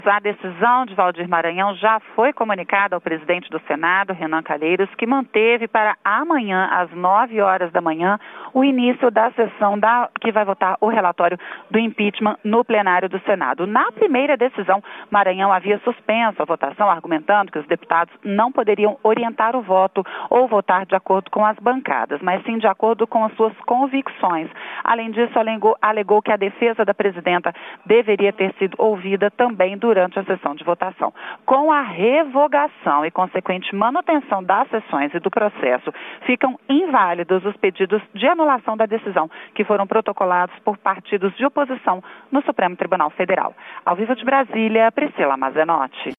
A decisão de Valdir Maranhão já foi comunicada ao presidente do Senado, Renan Calheiros, que manteve para amanhã, às 9 horas da manhã, o início da sessão que vai votar o relatório do impeachment no plenário do Senado. Na primeira decisão, Maranhão havia suspenso a votação, argumentando que os deputados não poderiam orientar o voto ou votar de acordo com as bancadas, mas sim de acordo com as suas convicções. Além disso, alegou que a defesa da presidenta deveria ter sido ouvida também durante a sessão de votação. Com a revogação e consequente manutenção das sessões e do processo, ficam inválidos os pedidos de anulação da decisão que foram protocolados por partidos de oposição no Supremo Tribunal Federal. Ao vivo de Brasília, Priscila Mazenotti.